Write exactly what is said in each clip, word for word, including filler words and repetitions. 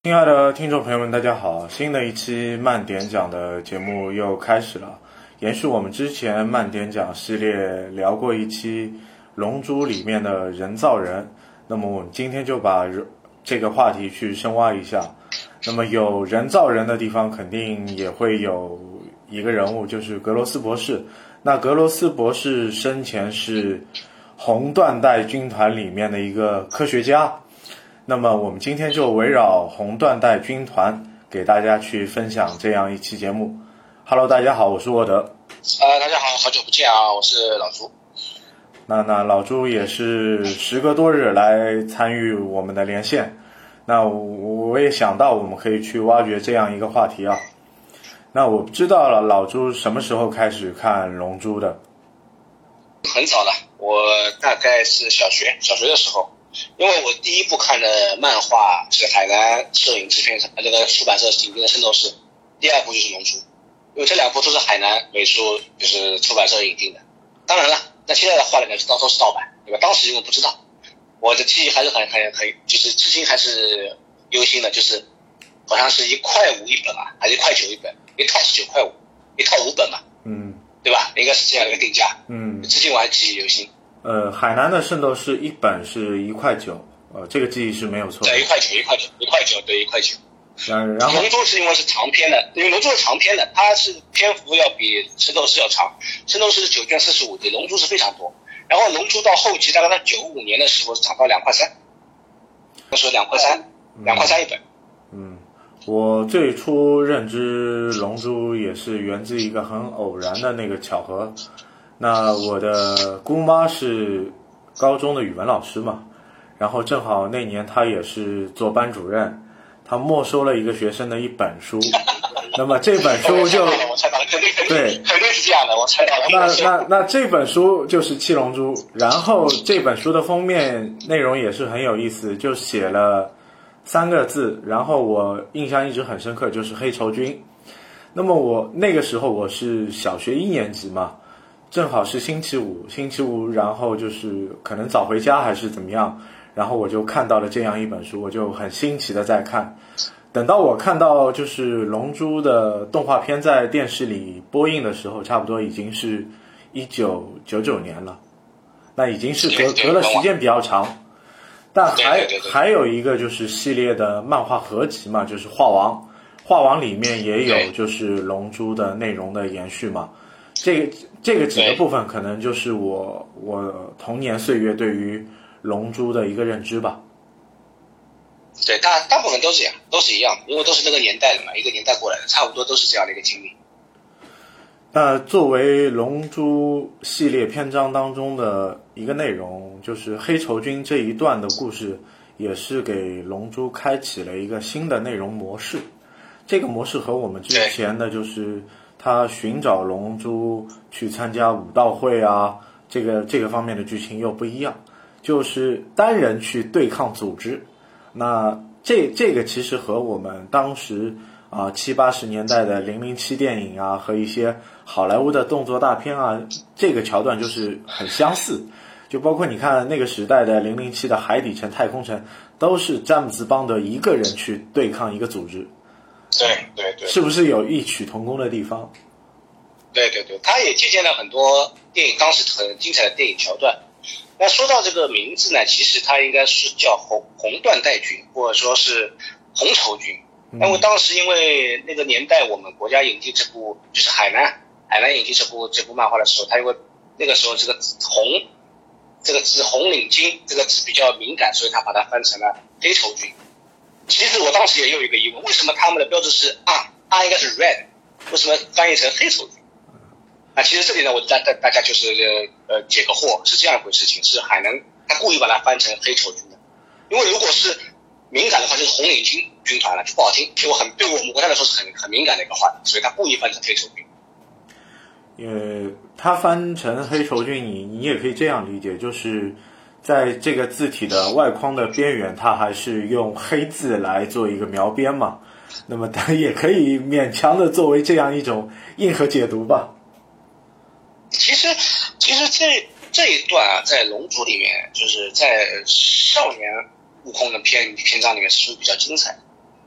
亲爱的听众朋友们，大家好！新的一期慢点讲的节目又开始了，延续我们之前慢点讲系列聊过一期《龙珠》里面的人造人，那么我们今天就把这个话题去深挖一下。那么有人造人的地方，肯定也会有一个人物，就是格罗斯博士。那格罗斯博士生前是红缎带军团里面的一个科学家。那么我们今天就围绕红缎带军团给大家去分享这样一期节目。Hello， 大家好，我是沃德。 呃，大家好，好久不见啊，我是老朱。 那那老朱也是时隔多日来参与我们的连线。那我我也想到我们可以去挖掘这样一个话题啊。那我不知道了，老朱什么时候开始看《龙珠》的？ 很早了，我大概是小学小学的时候。因为我第一部看的漫画是海南摄影制片厂这个出版社引进的《圣斗士》，第二部就是《龙珠》，因为这两部都是海南美术就是出版社引进的。当然了，那现在的话呢，都都是盗版，对吧？当时因为不知道，我的记忆还是很很很，就是至今还是忧心的，就是好像是一块五一本啊，还是一块九一本，一套是九块五，一套五本嘛，嗯，对吧？应该是这样的一个定价，嗯，至今我还记忆犹新。 呃，海南的圣斗士一本是一块九，呃，这个记忆是没有错的。 对，一块九，一块九，一块九，对，一块九。 然然后龙珠是因为是长篇的，因为龙珠是长篇的，它是篇幅要比圣斗士要长。圣斗士是九卷四十五集，龙珠是非常多。然后龙珠到后期，大概在九五年的时候涨到两块三，那时候两块三，两块三一本。 嗯，我最初认知龙珠也是源自一个很偶然的那个巧合。那我的姑妈是高中的语文老师嘛，然后正好那年她也是做班主任，她没收了一个学生的一本书，那么这本书就我猜到了，肯定肯定对， 肯定是这样的，我猜到了。 那那那这本书就是《七龙珠》，然后这本书的封面内容也是很有意思，就写了三个字，然后我印象一直很深刻，就是黑绸军。那么我那个时候我是小学一年级嘛。正好是星期五，星期五，然后就是可能早回家还是怎么样，然后我就看到了这样一本书，我就很新奇的在看。等到我看到就是《龙珠》的动画片在电视里播映的时候，差不多已经是一九九九年了，那已经是隔隔了时间比较长。但还还有一个就是系列的漫画合集嘛，就是画王，画王里面也有就是《龙珠》的内容的延续嘛。这个这个几个部分可能就是我我童年岁月对于龙珠的一个认知吧。 对，大大部分都是这样，都是一样，因为都是那个年代的嘛，一个年代过来的，差不多都是这样的一个经历。 那作为龙珠系列篇章当中的一个内容，就是黑绸军这一段的故事，也是给龙珠开启了一个新的内容模式。这个模式和我们之前的就是他寻找龙珠去参加武道会啊，这个这个方面的剧情又不一样，就是单人去对抗组织。那这这个其实和我们当时啊七八十年代的零零七电影啊和一些好莱坞的动作大片啊，这个桥段就是很相似。就包括你看那个时代的零零七的海底城、太空城，都是詹姆斯邦德一个人去对抗一个组织。 对对对， 是不是有异曲同工的地方？ 对对对，他也借鉴了很多电影当时很精彩的电影桥段。那说到这个名字呢，其实它应该是叫红红缎带军，或者说是红绸军。因为当时因为那个年代我们国家引进这部就是海南海南引进这部这部漫画的时候，他因为那个时候这个红这个字红领巾这个字比较敏感，所以他把它翻成了黑绸军。其实我当时也有一个疑问，为什么他们的标志是 R R 应该是 red， 为什么翻译成黑绸军？啊，其实这里呢，我大大大家就是呃解个惑，是这样一回事情，是海南他故意把它翻成黑绸军的，因为如果是敏感的话，就是红领巾军团了，就不好听，就很对我们国家来说是很很敏感的一个话题，所以他故意翻成黑绸军。 呃，他翻成黑绸军，你你也可以这样理解，就是在这个字体的外框的边缘，它还是用黑字来做一个描边嘛，那么它也可以勉强的作为这样一种硬核解读吧。 其实，其实这这一段啊，在《龙族》里面，就是在少年悟空的篇篇章里面是属于比较精彩的。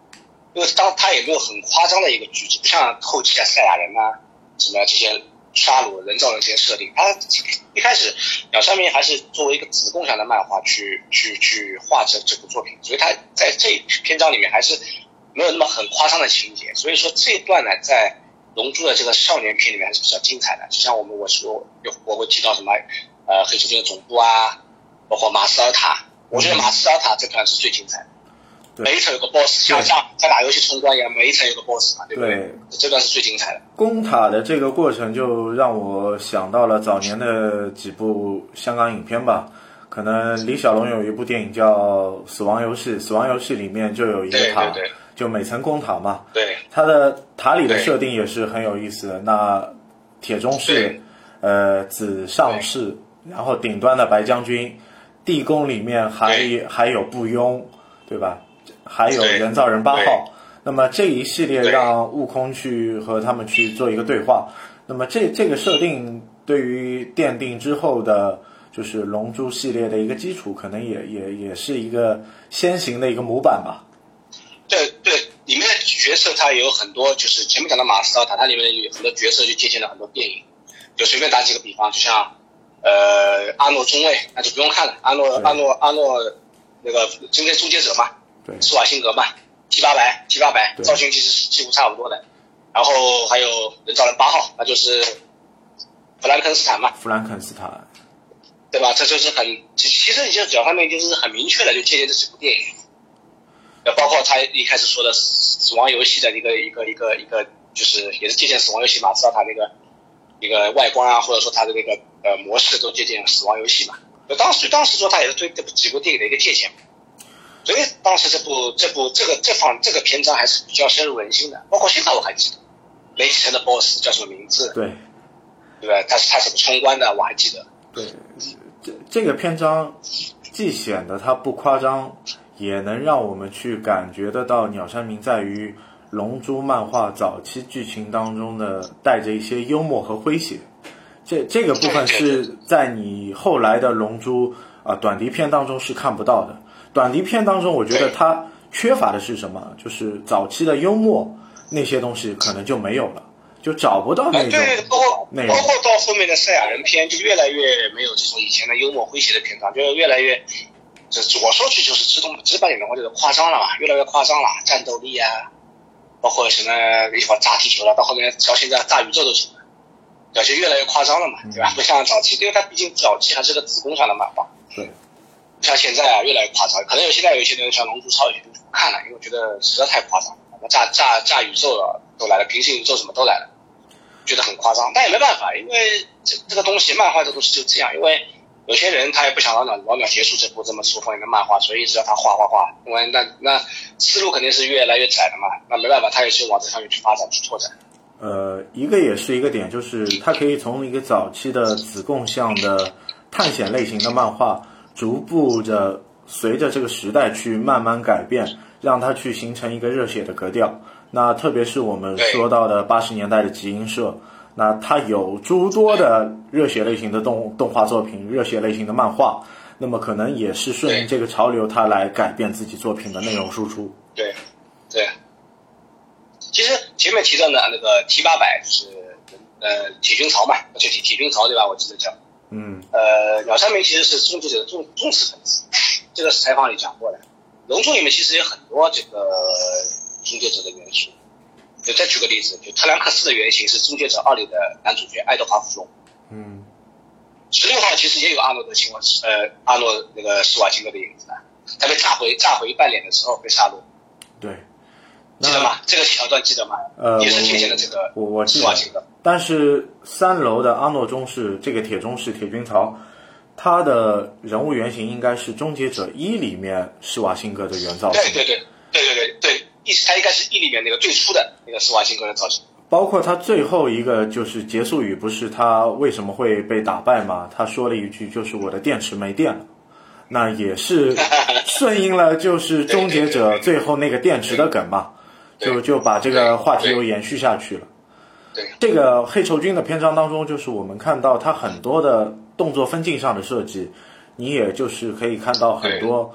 因为当他也没有很夸张的一个举止，不像后期的赛亚人啊什么这些杀戮人造人这些设定，他一开始鸟山明还是作为一个子共享的漫画去去去画这这部作品，所以他在这篇章里面还是没有那么很夸张的情节，所以说这一段呢，在龙珠的这个少年篇里面还是比较精彩的。就像我们我说我会提到什么呃黑球军的总部啊，包括马斯尔塔，我觉得马斯尔塔这段是最精彩的。每一层有个 boss， 像像在打游戏冲关一样，每一层有个 boss 嘛，对不对？对，这段是最精彩的。 攻塔的这个过程就让我想到了早年的几部香港影片吧。可能李小龙有一部电影叫《死亡游戏》，《死亡游戏》里面就有一个塔， 对对对， 就每层攻塔嘛。 对， 它的塔里的设定也是很有意思的。那铁中士，呃，紫上士，然后顶端的白将军，地宫里面还还有步庸，对吧？还有人造人八号。那么这一系列让悟空去和他们去做一个对话。那么这这个设定对于奠定之后的就是龙珠系列的一个基础，可能也也也是一个先行的一个模板吧。 对对，里面的角色它有很多，就是前面讲的马斯奥塔，它里面有很多角色就借鉴了很多电影。就随便打几个比方，就像呃阿诺中尉，那就不用看了，阿诺阿诺阿诺那个今天终结者嘛， 对， 施瓦辛格嘛 ，T 八百 T 八百造型其实几乎差不多的。然后还有人造人八号，那就是弗兰肯斯坦嘛， 弗兰肯斯坦， 对吧？这就是很，其实你就脚上面就是很明确的就借鉴这几部电影，包括他一开始说的死亡游戏的一个一个一个一个，就是也是借鉴死亡游戏嘛，知道他那个一个外观啊，或者说他的那个呃模式都借鉴死亡游戏嘛。就当时当时说他也是对这部几部电影的一个借鉴，所以当时这部这部这个这方这个篇章还是比较深入人心的，包括现在我还记得雷启成的 boss 叫什么名字， 对， 对吧？他是他怎么冲关的，我还记得。 对，这这个篇章既显得它不夸张，也能让我们去感觉得到鸟山明在于龙珠漫画早期剧情当中的带着一些幽默和诙谐。这这个部分是在你后来的龙珠啊、呃、短笛篇当中是看不到的。短笛篇当中，我觉得它缺乏的是什么？就是早期的幽默那些东西可能就没有了，就找不到那种对，包括内容。 包括到后面的赛亚人篇，就越来越没有这种以前的幽默诙谐的篇章，就越来越，这我说句就是直动直白点的话，就是夸张了嘛，越来越夸张了，战斗力啊，包括什么一会儿炸地球了，到后面到现在炸宇宙都行了，对，就越来越夸张了嘛，对吧？不像早期，因为它毕竟早期还是个子工厂的漫画， 对。 像现在啊，越来越夸张，可能有现在有一些人像《龙珠超》有些人不看了，因为我觉得实在太夸张了，炸炸炸宇宙了都来了，平行宇宙什么都来了，觉得很夸张，但也没办法，因为这这个东西，漫画这个东西就这样，因为有些人他也不想老鸟老鸟结束这部这么受欢迎的漫画，所以一直让他画画画，因为那那思路肯定是越来越窄的嘛，那没办法，他也是往这方面去发展去拓展。 呃，一个也是一个点，就是它可以从一个早期的子供向的探险类型的漫画，逐步的随着这个时代去慢慢改变，让它去形成一个热血的格调。那特别是我们说到的八十年代的集英社，那它有诸多的热血类型的动动画作品、热血类型的漫画，那么可能也是顺应这个潮流，它来改变自己作品的内容输出。 对，对。其实前面提到的那个 T 八百就是呃铁军曹嘛，就铁铁军曹对吧？我记得叫。 嗯。 呃，鸟山明其实是终结者的忠忠实粉丝，这个是采访里讲过的。龙珠里面其实有很多这个终结者的元素。就再举个例子，就特兰克斯的原型是终结者二里的男主角爱德华·福隆。 嗯。十六号其实也有阿诺德辛瓦呃阿诺那个施瓦辛格的影子的，他被炸回炸回半脸的时候被杀戮。 对。 记得吗？这个桥段记得吗？ 呃， 也是借鉴的这个我我记得。但是三楼的阿诺中士，这个铁中士铁军曹，他的人物原型应该是终结者一里面施瓦辛格的原造型。 对对对对对对对，意思他应该是一里面那个最初的那个施瓦辛格的造型。 包括他最后一个就是结束语，不是他为什么会被打败吗？他说了一句就是我的电池没电了。那也是顺应了就是终结者最后那个电池的梗嘛。就就把这个话题又延续下去了。 对， 这个黑绸军的篇章当中，就是我们看到它很多的动作分镜上的设计，你也就是可以看到很多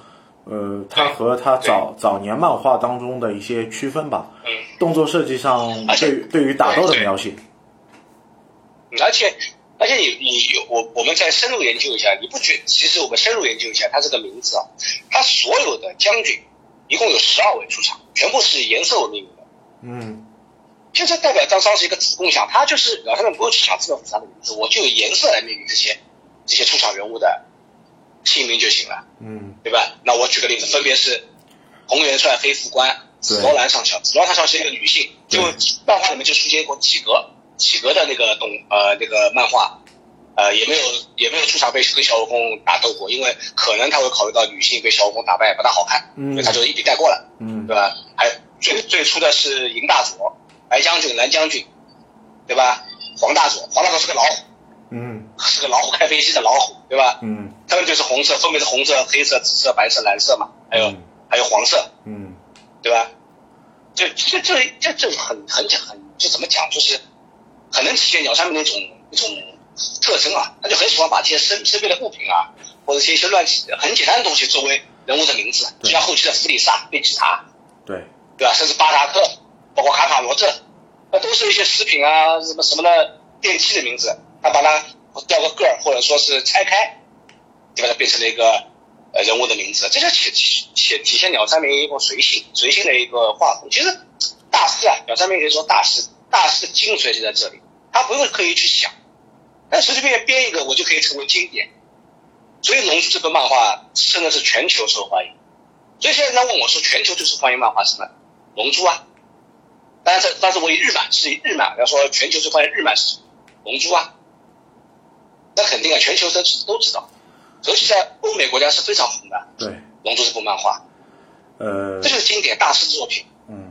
呃，它和它早早年漫画当中的一些区分吧。 嗯， 动作设计上对对于打斗的描写。 而且而且你你我我们再深入研究一下，你不觉其实我们深入研究一下它这个名字啊，它所有的将军一共有十二位出场，全部是以颜色为命名的。 嗯， 就这代表张商是一个子共享，他就是然后他们不会出场这么复杂的名字，我就有颜色来命名这些这些出场人物的姓名就行了。 嗯， 对吧？那我举个例子，分别是红元帅、黑副官、紫罗兰上校。紫罗兰上校是一个女性，就漫画里面就出现过几个几个的那个动呃那个漫画，呃也没有也没有出场被跟小悟空打斗过，因为可能他会考虑到女性被小悟空打败不大好看， 嗯， 所以他就一笔带过了， 嗯， 对吧？还最最初的是银大佐、白将军、蓝将军，对吧？黄大佐，黄大佐是个老虎， 嗯， 是个老虎开飞机的老虎，对吧？ 嗯， 他们就是红色，分别是红色、黑色、紫色、白色、蓝色嘛，还有、嗯、还有黄色， 嗯， 对吧？这这这这这很很很就怎么讲，就是很能体现鸟山明那种那种特征啊，他就很喜欢把这些身身边的物品啊，或者一些乱很简单的东西作为人物的名字，就像后期的弗里萨、贝吉塔， 对对吧？甚至巴达克，包括卡卡罗特，那都是一些食品啊，什么什么的电器的名字，他把它调个个儿，或者说是拆开，就把它变成了一个呃人物的名字，这就体体体现鸟山明一个随性随性的一个画风。其实大师啊，鸟山明可以说大师，大师的精髓就在这里，他不用刻意去想，但随随便便编一个我就可以成为经典。所以《龙珠》这本漫画真的是全球受欢迎。所以现在人家问我说，全球最受欢迎漫画是什么？《龙珠》啊。但是但是我以日漫是以日漫，要说全球最欢迎日漫是什么？《龙珠》啊。那肯定啊，全球都都知道，尤其在欧美国家是非常红的。 对，《 龙珠》这部漫画， 呃， 这就是经典大师作品。 嗯，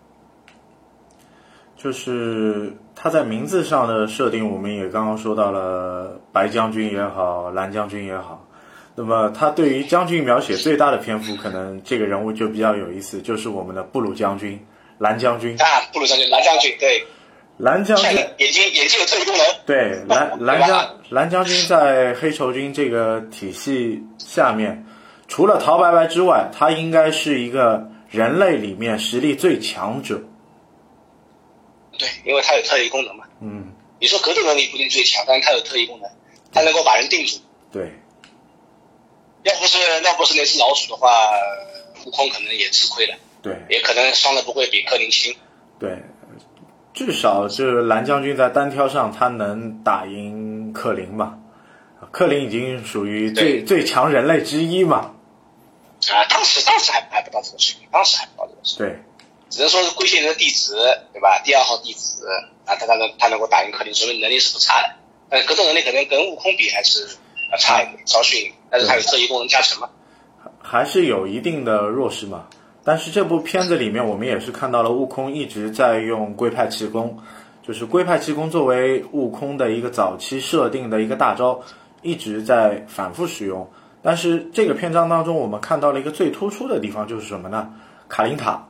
就是他在名字上的设定，我们也刚刚说到了，白将军也好，蓝将军也好。那么他对于将军描写最大的篇幅，可能这个人物就比较有意思，就是我们的布鲁将军、蓝将军啊，布鲁将军、蓝将军，对。 蓝将军眼睛眼睛有特异功能。 对，蓝蓝将蓝将军在黑绸军这个体系下面，除了陶白白之外，他应该是一个人类里面实力最强者。 对，因为他有特异功能嘛。 嗯。 你说格斗能力不一定最强，但是他有特异功能，他能够把人定住。 对。 要不是要不是那只老鼠的话，悟空可能也吃亏了。 对。 也可能伤的不会比柯林轻。 对。至少这蓝将军在单挑上他能打赢克林嘛，克林已经属于最最强人类之一嘛。 啊，当时当时还还不到这个水平，当时还不到这个水平。对，只能说是龟仙人的弟子，对吧？第二号弟子啊，他他能他能够打赢克林，说明能力是不差的。但是格斗能力可能跟悟空比还是差一点，稍逊，但是他有特异功能加成嘛， 还是有一定的弱势嘛。但是这部片子里面，我们也是看到了悟空一直在用龟派气功，就是龟派气功作为悟空的一个早期设定的一个大招，一直在反复使用。但是这个篇章当中，我们看到了一个最突出的地方，就是什么呢？卡林塔。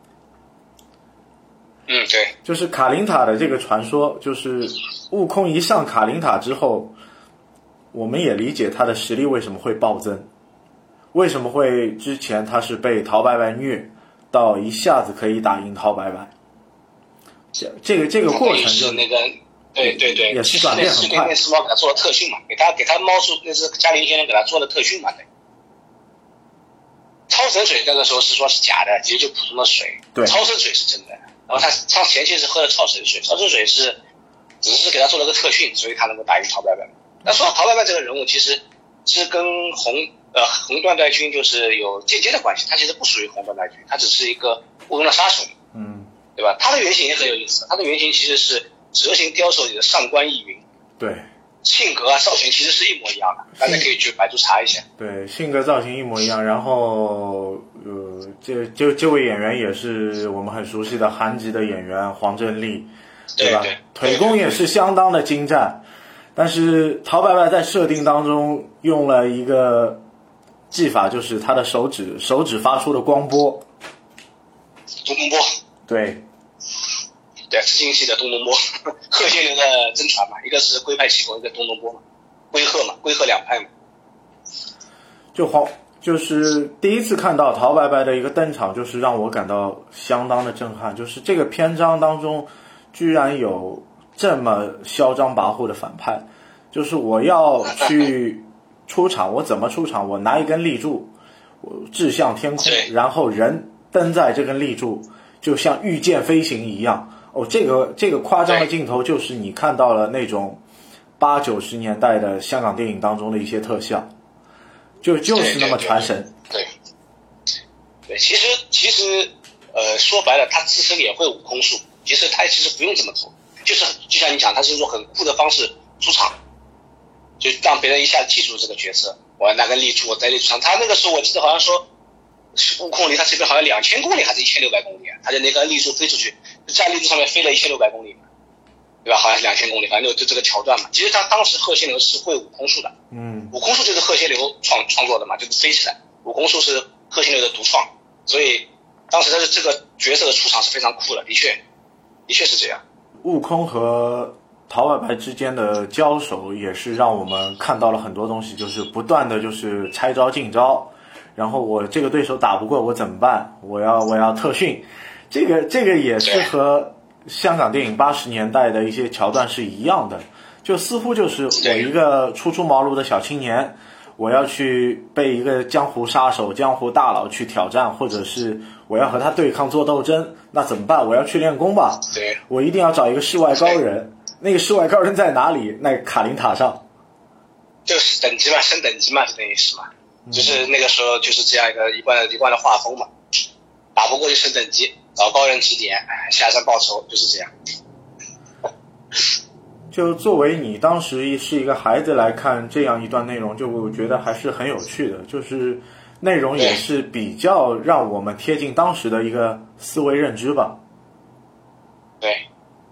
嗯，对， 就是卡林塔的这个传说，就是悟空一上卡林塔之后，我们也理解他的实力为什么会暴增，为什么会之前他是被陶白白虐。到一下子可以打赢陶白白，这这个这个过程就那个，对对对， 也是转变很快。 那只猫给他做了特训嘛，给他给他猫叔那是嘉陵仙人给他做了特训嘛，对。超神水那个时候是说是假的，其实就普通的水。 对， 超神水是真的。然后他他前期是喝的超神水，超神水是只是给他做了个特训，所以他能够打赢陶白白。那说到陶白白这个人物，其实是跟红。呃，红缎带军就是有间接的关系，他其实不属于红缎带军，他只是一个悟空的杀手， 嗯， 对吧？他的原型也很有意思，他的原型其实是蛇形雕兽里的上官逸云， 对， 性格啊造型其实是一模一样的，大家可以去百度查一下。 对，性格造型一模一样，然后呃，这这这位演员也是我们很熟悉的韩籍的演员黄正利，对吧？ 对对， 腿功也是相当的精湛，但是陶白白在设定当中用了一个技法，就是他的手指手指发出的光波， 东东波， 对， 对，是星系的东东波，鹤仙流的真传嘛，一个是龟派气功，一个东东波嘛，龟鹤嘛，龟鹤两派嘛。 就黄就是第一次看到陶白白的一个登场，就是让我感到相当的震撼。就是这个篇章当中，居然有这么嚣张跋扈的反派。就是我要去出场，我怎么出场？我拿一根立柱，我掷向天空，然后人登在这根立柱，就像御剑飞行一样。哦，这个这个夸张的镜头，就是你看到了那种八九十年代的香港电影当中的一些特效。就就是那么传神。 对对 对, 对，其实其实呃说白了，他自身也会悟空术，其实他其实不用这么做，就是就像你讲，他是用很酷的方式出场，就让别人一下记住这个角色。我拿个立柱，我在立柱上，他那个时候我记得好像说，悟空离他这边好像两千公里还是一千六百公里，他就那个立柱飞出去，在立柱上面飞了一千六百公里。对吧？好像是两千公里，反正就就这个桥段嘛。其实他当时贺仙流是会悟空术的， 嗯， 悟空术就是贺仙流创创作的嘛，就是飞起来。悟空术是贺仙流的独创，所以当时他的这个角色的出场是非常酷的，的确，的确是这样。 悟空和陶白白之间的交手也是让我们看到了很多东西，就是不断的就是拆招进招，然后我这个对手打不过我怎么办？我要我要特训，这个这个也是和香港电影八十年代的一些桥段是一样的，就似乎就是我一个初出茅庐的小青年，我要去被一个江湖杀手、江湖大佬去挑战，或者是我要和他对抗做斗争，那怎么办？我要去练功吧， 对， 我一定要找一个世外高人。那个世外高人在哪里？那个卡林塔上， 就是等级嘛，升等级嘛，就等于是嘛，就是那个时候就是这样一个一贯一贯的画风嘛，打不过就升等级。找高人指点，下山报仇，就是这样。 就作为你当时是一个孩子来看这样一段内容，就我觉得还是很有趣的，就是内容也是比较让我们贴近当时的一个思维认知吧。 对。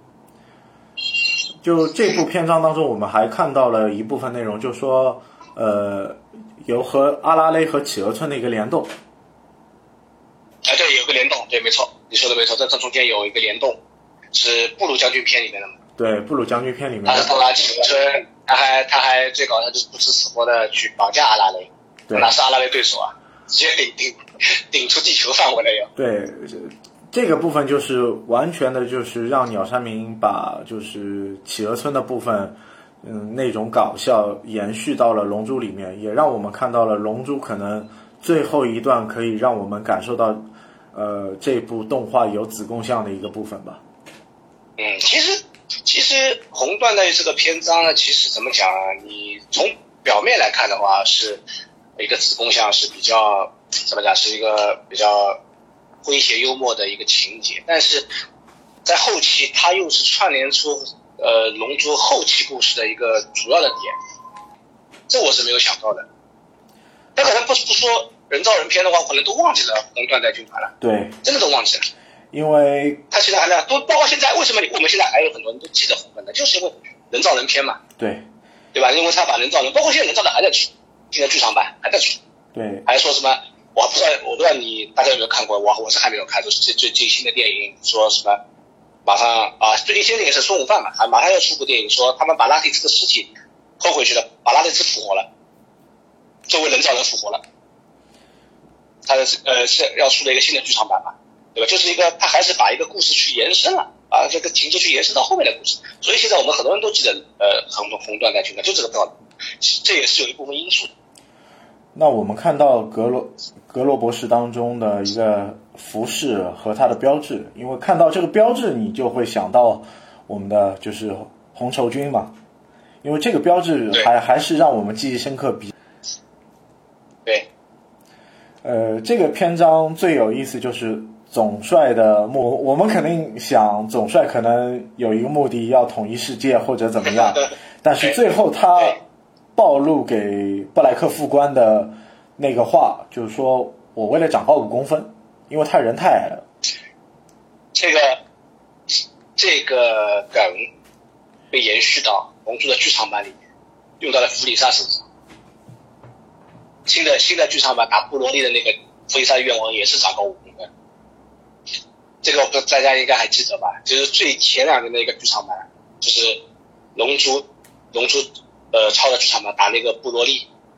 就这部篇章当中，我们还看到了一部分内容，就说呃，有和阿拉蕾和企鹅村的一个联动。 哎，对，有个联动，对，没错，你说的没错，这这中间有一个联动，是布鲁将军篇里面的嘛？ 对，布鲁将军篇里面的。 他是到达企鹅村，他还他还最搞笑就是不知死活的去绑架阿拉蕾，哪是阿拉蕾对手啊？直接顶顶顶出地球范围了又。 对，这个部分就是完全的，就是让鸟山明把就是企鹅村的部分，嗯，那种搞笑延续到了龙珠里面，也让我们看到了龙珠可能最后一段可以让我们感受到。呃，这部动画有子贡像的一个部分吧。 嗯，其实其实红缎的这个篇章呢，其实怎么讲啊？你从表面来看的话，是一个子贡像是比较怎么讲，是一个比较诙谐幽默的一个情节，但是在后期它又是串联出呃龙珠后期故事的一个主要的点，这我是没有想到的。但可能不不说。人造人篇的话，可能都忘记了红缎带军团了。 对， 真的都忘记了。 因为他现在还在，都包括现在，为什么我们现在还有很多人都记得红缎带，就是因为人造人篇嘛。 对， 对吧？因为他把人造人，包括现在人造人还在出，现在剧场版还在出。 对， 还说什么？我不知道，我不知道你大家有没有看过？我我是还没有看，就是最最最新的电影，说什么马上啊，最近新的电影是孙悟饭嘛，还马上要出部电影，说他们把拉蒂兹的尸体偷回去了，把拉蒂兹复活了，作为人造人复活了。他的呃是要出了一个新的剧场版嘛，对吧？就是一个他还是把一个故事去延伸了，把这个情节去延伸到后面的故事，所以现在我们很多人都记得呃红红缎带军团就这个道理，这也是有一部分因素。 那我们看到格罗格罗博士当中的一个服饰和它的标志，因为看到这个标志，你就会想到我们的就是红绸军嘛，因为这个标志还还是让我们记忆深刻比。 对。 呃，这个篇章最有意思就是总帅的目，我们肯定想总帅可能有一个目的要统一世界或者怎么样，但是最后他暴露给布莱克副官的那个话，就是说我为了长高五公分，因为他人太矮了。 这个这个梗被延续到龙珠的剧场版里面，用到了弗里萨身上。新的新的剧场版打布罗利的那个弗里萨愿望也是长高五公分，这个大家应该还记得吧？就是最前两年的一个剧场版，就是龙珠龙珠呃超的剧场版打那个布罗利，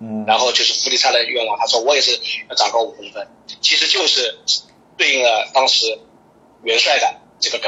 嗯，然后就是弗利萨的愿望，他说我也是要长高五公分，其实就是对应了当时元帅的这个梗。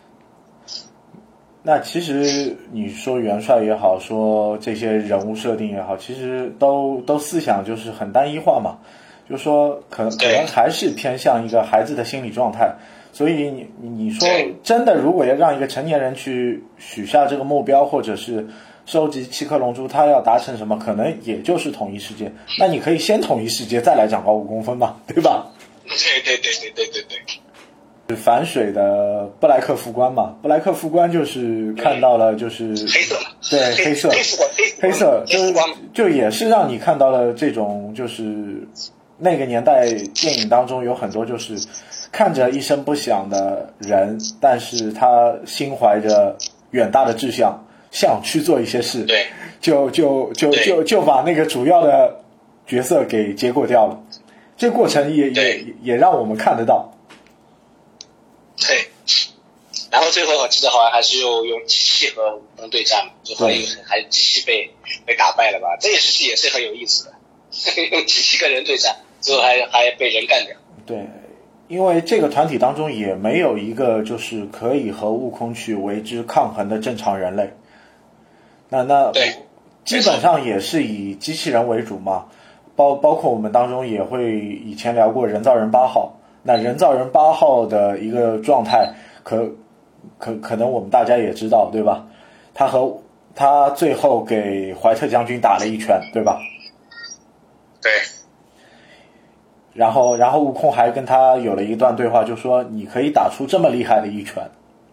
那其实你说元帅也好，说这些人物设定也好，其实都都思想就是很单一化嘛，就说可能可能还是偏向一个孩子的心理状态。所以你你说真的，如果要让一个成年人去许下这个目标，或者是收集七颗龙珠，他要达成什么，可能也就是统一世界。那你可以先统一世界，再来长高五公分嘛，对吧？ 对对对对对对对。 反水的布莱克副官嘛，布莱克副官就是看到了就是黑色嘛， 对黑色黑色就是就也是让你看到了这种就是那个年代电影当中有很多就是看着一声不响的人，但是他心怀着远大的志向，想去做一些事， 对， 就就就就就把那个主要的角色给结果掉了。这过程也也也让我们看得到。 对，然后最后我记得好像还是又用机器和悟空对战，最后还是机器被被打败了吧？这也是也是很有意思的，用机器跟人对战，最后还还被人干掉。 对，因为这个团体当中也没有一个就是可以和悟空去为之抗衡的正常人类。那那对， 基本上也是以机器人为主嘛，包包括我们当中也会以前聊过人造人八号。那人造人八号的一个状态可可可能我们大家也知道，对吧？他和他最后给怀特将军打了一拳，对吧？ 对。 然后然后悟空还跟他有了一段对话，就说你可以打出这么厉害的一拳。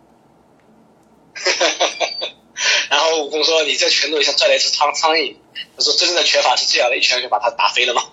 然后悟空说你这拳头像拽了一只苍苍蝇，他说真正的拳法是这样的，一拳就把他打飞了嘛。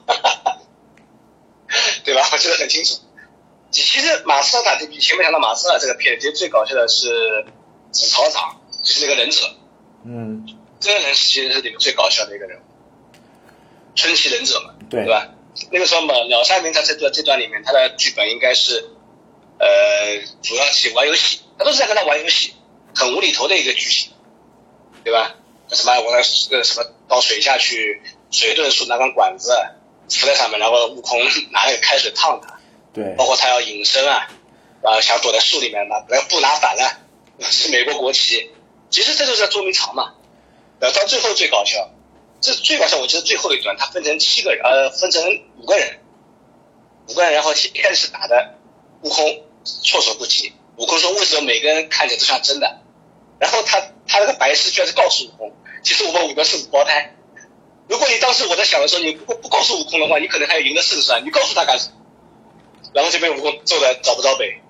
对吧？我记得很清楚。其实马斯塔这边前面讲到马斯塔这个片，其实最搞笑的是紫草长，就是那个忍者。 嗯， 这个人其实是里面最搞笑的一个人物，春期忍者嘛， 对对吧？那个时候嘛，鸟山明他这段这段里面，他的剧本应该是呃主要去玩游戏，他都是在跟他玩游戏，很无厘头的一个剧情，对吧？什么我那个什么到水下去，水遁术拿根管子浮在上面，然后悟空拿那个开水烫他。 对， 包括他要隐身啊，然后想躲在树里面嘛，把那个布拿反了，是美国国旗。其实这就是在捉迷藏嘛。然后到最后最搞笑，这最搞笑，我记得最后一段，他分成七个人，呃，分成五个人，五个人，然后一开始打的悟空措手不及。悟空说为什么每个人看起来都像真的？然后他他那个白痴居然是告诉悟空，其实我们五个是五胞胎。如果你当时我在想的时候，你不不告诉悟空的话，你可能还有赢得胜算，你告诉他干什么？然后这边悟空坐在找不着北，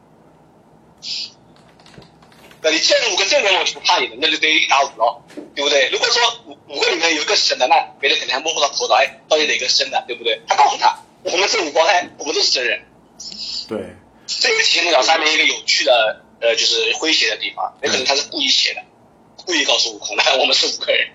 那你见了五个正人，我就不怕你了，那就等于一打五了，对不对？如果说五五个里面有一个是真的，那别人肯定还摸不到头脑，哎，到底哪个是真的，对不对？他告诉他，我们是五胞胎，我们都是真人。 对， 这个体现了上面一个有趣的，呃，就是诙谐的地方，有可能他是故意写的，故意告诉悟空的，我们是五个人。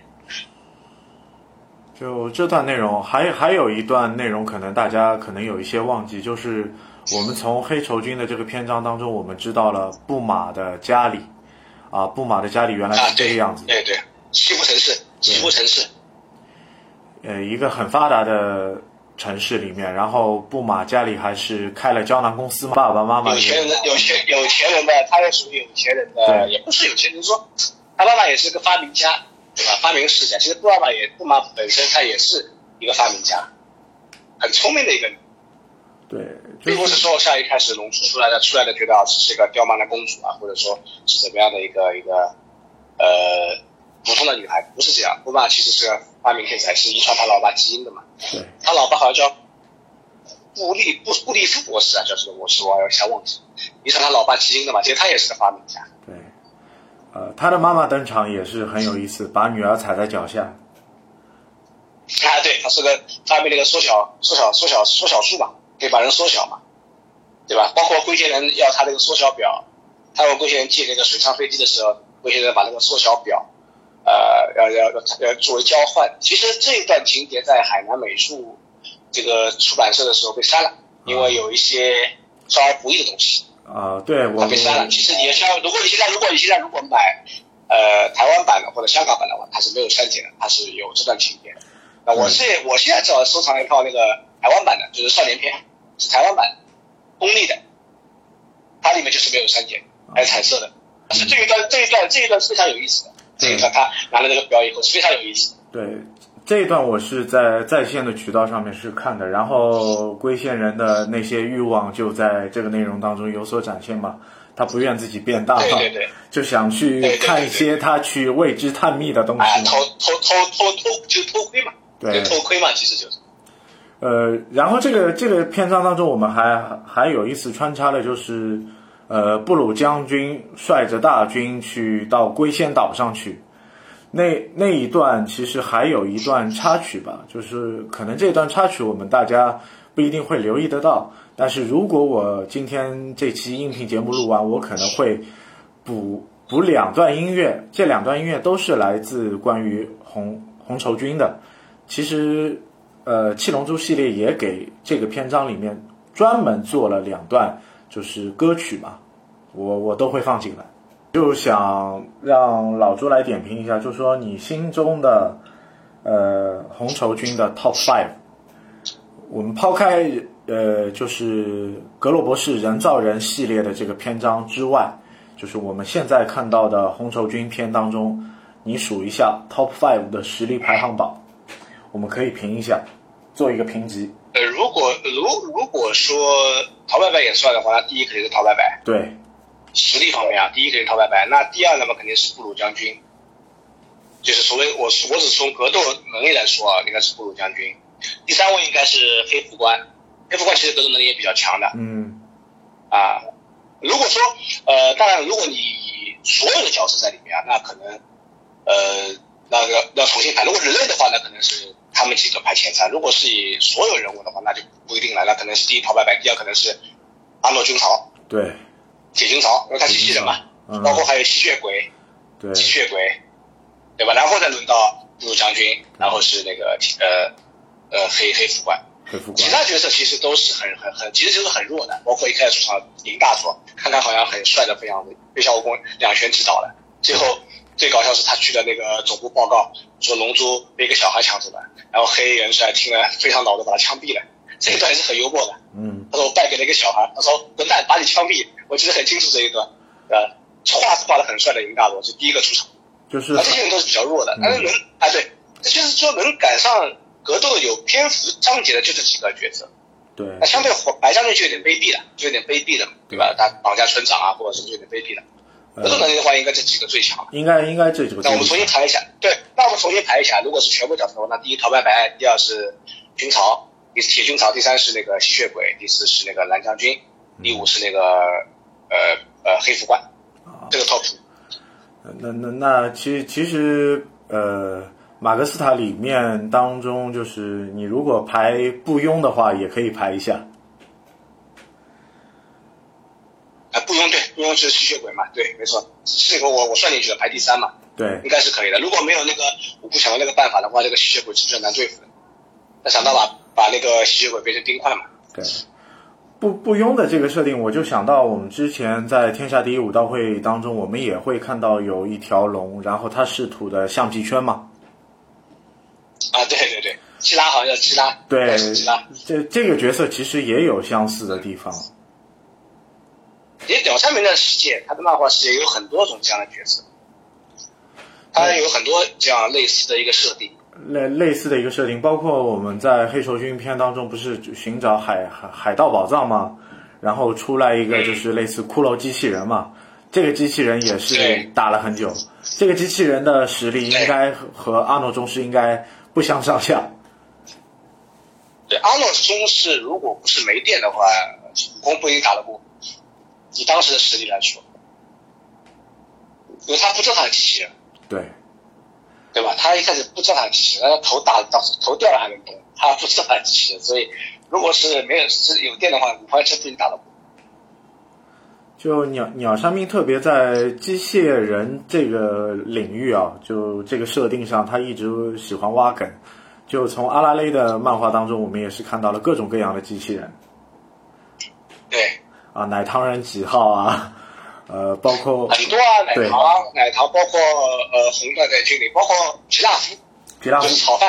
就这段内容，还还有一段内容，可能大家可能有一些忘记，就是我们从黑绸军的这个篇章当中，我们知道了布马的家里，啊，布马的家里原来是这个样子。 啊、对 对, 对，西部城市，西部城市， 呃，一个很发达的城市里面，然后布马家里还是开了胶囊公司嘛，爸爸妈妈有钱人的有钱有钱人的，他也属于有钱人的，也不是有钱人，说他爸爸也是个发明家。对吧？发明世家，其实布爸爸也布马本身他也是一个发明家，很聪明的一个人。 对， 并不是说像一开始龙珠出来的出来的觉得啊，只是一个刁蛮的公主啊，或者说是怎么样的一个一个呃普通的女孩，不是这样。布爸其实是个发明天才，是遗传他老爸基因的嘛。 对， 他老爸好像叫布利布布利夫博士啊，叫什么博士？我有点忘记，遗传他老爸基因的嘛。其实他也是个发明家。 对。呃，他的妈妈登场也是很有意思，把女儿踩在脚下。 啊，对，他是个发明那个缩小、缩小、缩小、缩小术嘛，可以把人缩小嘛，对吧？包括龟仙人要他那个缩小表，他问龟仙人借那个水上飞机的时候，龟仙人把那个缩小表，呃，要要要作为交换。其实这一段情节在海南美术这个出版社的时候被删了，因为有一些少儿不宜的东西。 啊、呃，对，我被删了。其实你像，如果你现在，如果你现在如果买，呃，台湾版的或者香港版的话，它是没有删减的，它是有这段情节的。 那我是我现在正好收藏一套那个台湾版的，就是少年片，是台湾版公立的，它里面就是没有删减，还有彩色的。但是这一段这一段这一段是非常有意思的，这一段他拿了这个表以后是非常有意思的。 对，这一段我是在在线的渠道上面是看的，然后龟仙人的那些欲望就在这个内容当中有所展现嘛。他不愿自己变大， 对对对， 就想去看一些他去为之探秘的东西。 哎，偷偷偷偷偷就偷窥嘛， 对， 偷窥嘛，其实就是。 呃，然后这个这个篇章当中，我们还还有一次穿插的就是，呃，布鲁将军率着大军去到龟仙岛上去。那那一段其实还有一段插曲吧，就是可能这段插曲我们大家不一定会留意得到。但是如果我今天这期音频节目录完，我可能会补补两段音乐，这两段音乐都是来自关于红红绸军的。其实，呃，七龙珠系列也给这个篇章里面专门做了两段，就是歌曲嘛，我我都会放进来。就想让老朱来点评一下，就说你心中的呃红绸军的 Top Five。我们抛开呃，就是格洛博士人造人系列的这个篇章之外，就是我们现在看到的红绸军篇当中，你数一下 Top Five 的实力排行榜，我们可以评一下，做一个评级。 呃，如果如如果说陶白白也算的话，那第一肯定是陶白白。 对， 实力方面啊，第一肯定是陶白白，那第二呢嘛肯定是布鲁将军，就是所谓我我只从格斗能力来说啊，应该是布鲁将军。第三位应该是黑副官，黑副官其实格斗能力也比较强的。 嗯。 啊，如果说呃，当然如果你所有的角色在里面啊，那可能呃，那个要重新排。如果人类的话，那可能是他们几个排前三；如果是以所有人物的话，那就不一定了。那可能是第一陶白白，第二可能是阿诺军曹， 对， 铁军曹，因为他机器人嘛， 嗯、 包括还有吸血鬼， 对， 吸血鬼，对吧？然后再轮到布鲁将军，然后是那个呃。呃，黑黑副官， 黑副官， 其他角色其实都是很很很，其实就是很弱的，包括一开始出场林大佐，看看好像很帅的，非常的被萧公两拳击倒了。最后最搞笑是他去的那个总部报告，说龙珠被一个小孩抢走了，然后黑元帅听了非常恼的把他枪毙了。这一段也是很幽默的。 嗯， 他说我败给了一个小孩，他说滚蛋，把你枪毙。我记得很清楚这一段，呃，画是画的很帅的林大佐是第一个出场， 就是这些人都是比较弱的，但是能啊对，就是说能赶上格斗有篇幅章节的就这几个角色， 对， 那相对白将军就有点卑鄙了，就有点卑鄙了，对吧？他绑架村长啊，或者什么就有点卑鄙了。格斗能力的话，应该这几个最强。 应该应该这几个。 那我们重新排一下，对，那我们重新排一下。如果是全部角色的话，那第一陶白白，第二是军曹，第四铁军曹，第三是那个吸血鬼，第四是那个蓝将军，第五是那个呃呃黑副官，这个 top。 那那那其实其实呃。马格斯塔里面当中，就是你如果排布庸的话，也可以排一下。 啊，布庸对，布庸是吸血鬼嘛，对，没错，这个我我算进去了，排第三嘛， 对， 应该是可以的。如果没有那个五步想到那个办法的话，这个吸血鬼是比较难对付的。那想到把把那个吸血鬼变成冰块嘛。 对，布布庸的这个设定，我就想到我们之前在天下第一武道会当中，我们也会看到有一条龙，然后它是吐的橡皮圈嘛。 啊，对对对，基拉好像叫基拉， 对， 基拉。 这这个角色其实也有相似的地方。 其实鸟山明的世界，他的漫画世界有很多种这样的角色，他有很多这样类似的一个设定。 类类似的一个设定，包括我们在黑绸军篇当中不是寻找海海海盗宝藏吗？然后出来一个就是类似骷髅机器人嘛，这个机器人也是打了很久。这个机器人的实力应该和阿诺宗师应该不相上下。 对，阿诺宗师如果不是没电的话，武功不一定打得过。以当时的实力来说，因为他不知道他是机器人， 对， 对吧？他一开始不知道他是机器人，他头大到头掉了还能动，他不知道他是机器人，所以如果是没有是有电的话，武环真不一定打得过。 就鸟鸟山明特别在机械人这个领域啊，就这个设定上，他一直喜欢挖梗。就从阿拉蕾的漫画当中，我们也是看到了各种各样的机器人。 对。 啊，奶糖人几号啊？呃，包括很多啊，奶糖，奶糖，包括呃红缎在军里，包括皮拉夫， 皮拉夫就是炒饭，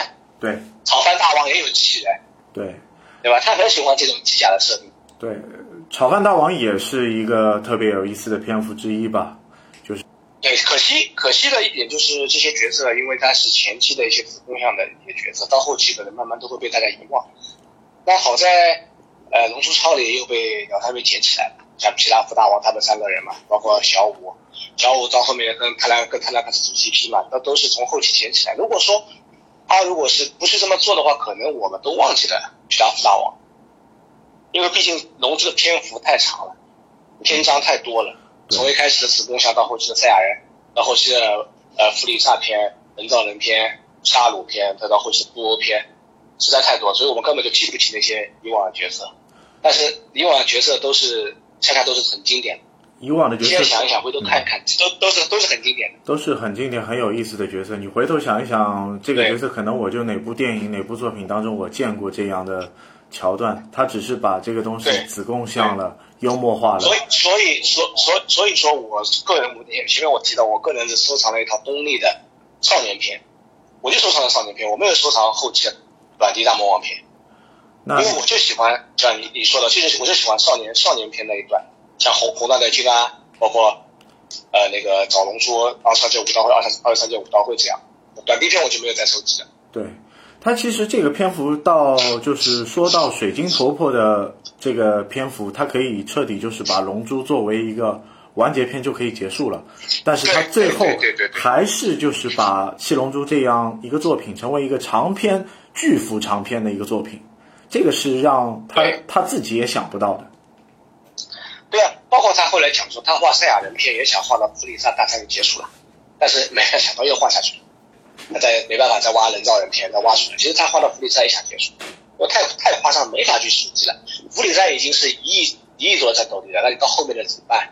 对， 炒饭大王也有机器人， 对， 对吧？他很喜欢这种机甲的设定。 对，炒饭大王也是一个特别有意思的篇幅之一吧，就是对，可惜可惜的一点就是这些角色，因为他是前期的一些子宫向的一些角色，到后期可能慢慢都会被大家遗忘。那好在呃龙珠超里又被鸟山明捡起来了，像皮拉夫大王他们三个人嘛，包括小五，小五到后面跟他俩跟他俩开始组 C P 嘛，那都是从后期捡起来。如果说他如果是不是这么做的话，可能我们都忘记了皮拉夫大王，因为毕竟龙珠的篇幅太长了，篇章太多了，从一开始的子宫像到后期的赛亚人，到后期的呃弗利萨篇、人造人篇、沙鲁篇，再到后期的布欧篇，实在太多，所以我们根本就记不起那些以往的角色。但是以往的角色都是恰恰都是很经典的。 以往的角色， 现在想一想，回头看一看，嗯、都都是都是很经典的， 都是很经典、很有意思的角色。你回头想一想，这个角色可能我就哪部电影、哪部作品当中我见过这样的桥段，他只是把这个东西子贡向了、幽默化了。 所以，所以，所所所以说，我个人前面我提到，我个人是收藏了一套东立的少年篇，我就收藏了少年篇，我没有收藏后期的软迪大魔王篇，因为我就喜欢像你你说的，就是我就喜欢少年少年篇那一段。像红红大队军啊，包括呃那个找龙珠二三届武道会、二三二三届武道会这样，短篇我就没有再收集了。 对，他其实这个篇幅到就是说到水晶婆婆的这个篇幅，它可以彻底就是把龙珠作为一个完结篇就可以结束了，但是他最后还是就是把七龙珠这样一个作品成为一个长篇巨幅长篇的一个作品，这个是让他他自己也想不到的。 对啊，包括他后来讲说，他画赛亚人篇也想画到弗利萨大战就结束了，但是没想到又画下去了，他再没办法再挖人造人篇，再挖出来。其实他画到弗利萨也想结束，因为太太夸张，没法去数计了。弗利萨已经是一亿一亿多的战斗力了，那你到后面的怎么办？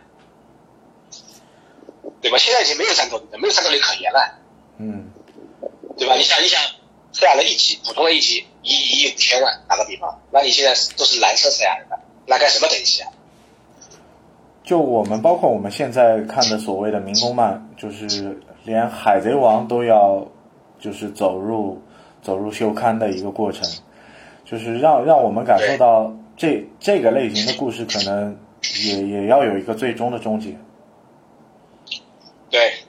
对吧？现在已经没有战斗力了，没有战斗力可言了。 嗯， 对吧？你想，你想，赛亚人一级，普通的一级一一亿五千万，打个比方，那你现在都是蓝色赛亚人了，那该什么等级啊？ 就我们包括我们现在看的所谓的民工漫，就是连海贼王都要就是走入走入休刊的一个过程，就是让让我们感受到这这个类型的故事可能也也要有一个最终的终结。 对，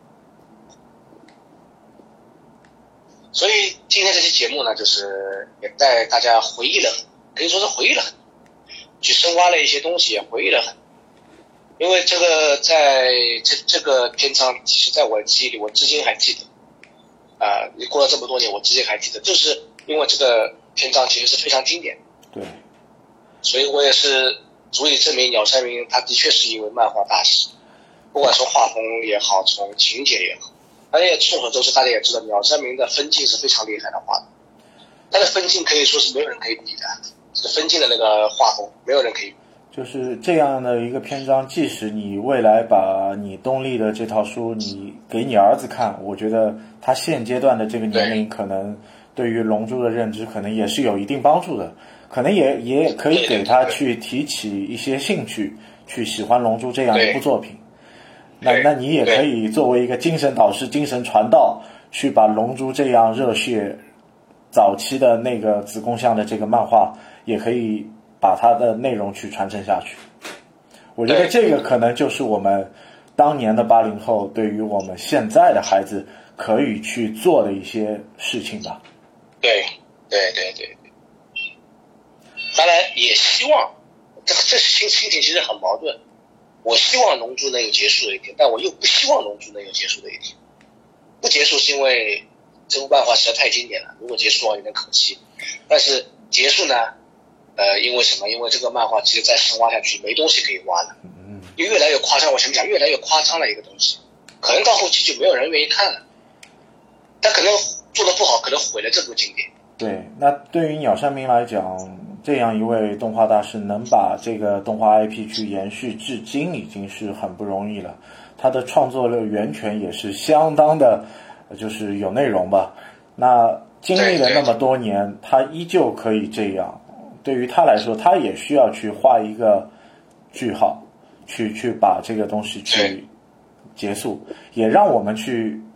所以今天这期节目呢，就是也带大家回忆了，可以说是回忆了很多，去深挖了一些东西，也回忆了很多。因为这个在这这个篇章，其实在我的记忆里，我至今还记得。啊、呃，过了这么多年，我至今还记得，就是因为这个篇章其实是非常经典。 对。 所以我也是足以证明鸟山明他的确是一位漫画大师，不管从画风也好，从情节也好。而且众所周知，大家也知道，鸟山明的分镜是非常厉害的画的，他的分镜可以说是没有人可以比的，这个分镜的那个画风，没有人可以比。 就是这样的一个篇章，即使你未来把你东立的这套书你给你儿子看，我觉得他现阶段的这个年龄可能对于龙珠的认知可能也是有一定帮助的，可能也也可以给他去提起一些兴趣，去喜欢龙珠这样一部作品。那那你也可以作为一个精神导师、精神传道，去把龙珠这样热血早期的那个子宫向的这个漫画，也可以把它的内容去传承下去。我觉得这个可能就是我们当年的八零后对于我们现在的孩子可以去做的一些事情吧。 对对对对，当然也希望这这心心情其实很矛盾。我希望龙珠能有结束的一天，但我又不希望龙珠能有结束的一天。不结束是因为这部漫画实在太经典了，如果结束的话有点可惜。但是结束呢？呃，因为什么？因为这个漫画其实再深挖下去没东西可以挖了，因为越来越夸张。我想讲越来越夸张的一个东西，可能到后期就没有人愿意看了。他可能做的不好，可能毁了这部经典。 对，那对于鸟山明来讲，这样一位动画大师能把这个动画 I P 去延续至今，已经是很不容易了。他的创作的源泉也是相当的，就是有内容吧。那经历了那么多年，他依旧可以这样。对于他来说，他也需要去画一个句号，去去把这个东西去结束，也让我们去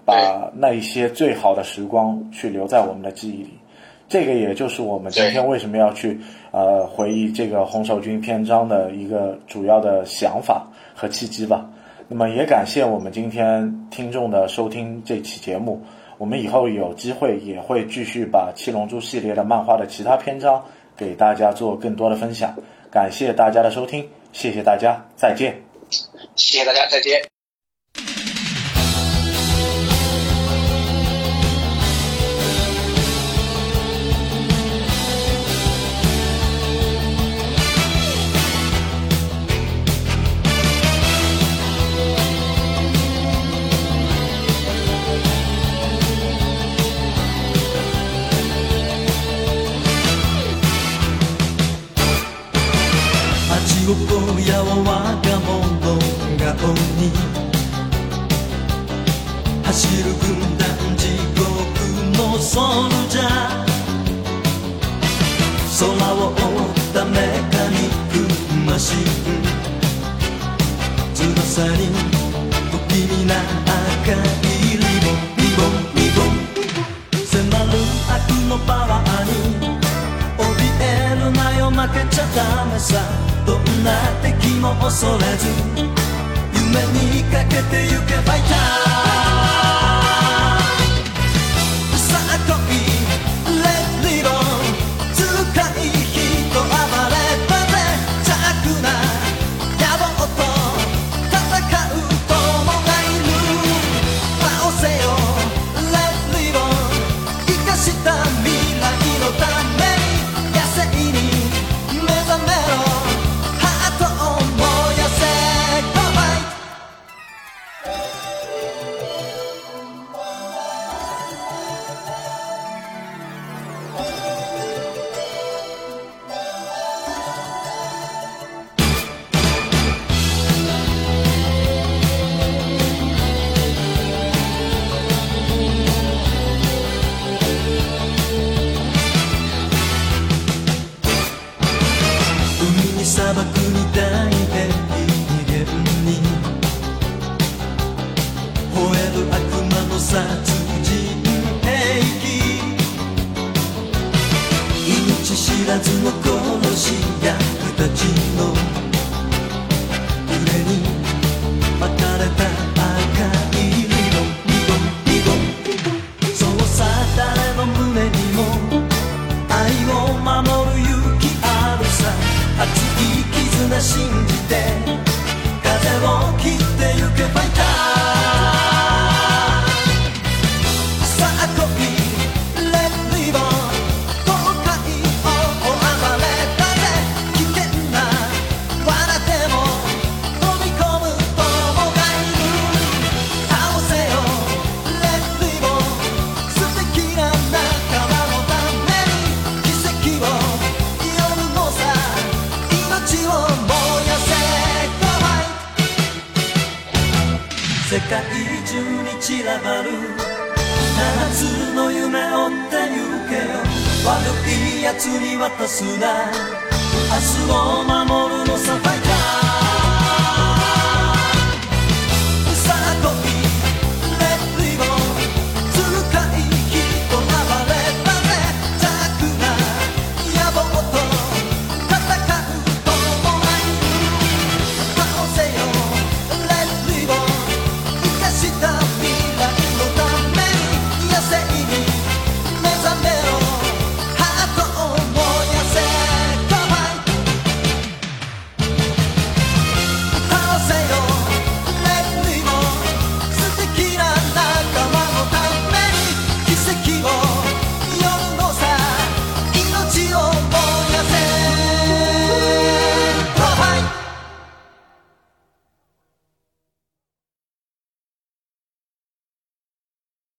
把那一些最好的时光去留在我们的记忆里。这个也就是我们今天为什么要去呃回忆这个红手军篇章的一个主要的想法和契机吧。那么也感谢我们今天听众的收听这期节目，我们以后有机会也会继续把七龙珠系列的漫画的其他篇章给大家做更多的分享。感谢大家的收听，谢谢大家，再见。 谢谢大家，再见。 地獄や我が物が鬼走る軍団地獄のソルジャー空を覆ったメカニックマシン翼に不気味な赤いリボンリボンリボン迫る悪のパワーに怯えるなよ負けちゃダメさどんな敵も恐れず夢にかけてゆけファイターさあ来いレッドリボン痛快人暴れ場で邪悪な野望と戦う友がいる倒せよレッドリボン生かした未来のために野生に目覚めろ砂漠に大平原に吠える悪魔の殺人兵器命知らずの殺し屋たちの腕に巻かれた赤いリボンリボンリボンそうさ誰の胸にも愛を守る勇気あるさ熱い絆信じて風を切ってゆけファイターさあ来いレッドリボン東海を暴れたぜ危険な罠でも飛び込む友がいる倒せよレッドリボン素敵な仲間のために奇跡を呼ぶのさ命を燃やせゴーバイ世界中に散らばる七つの夢追ってゆけよ悪い奴に渡すな明日を守る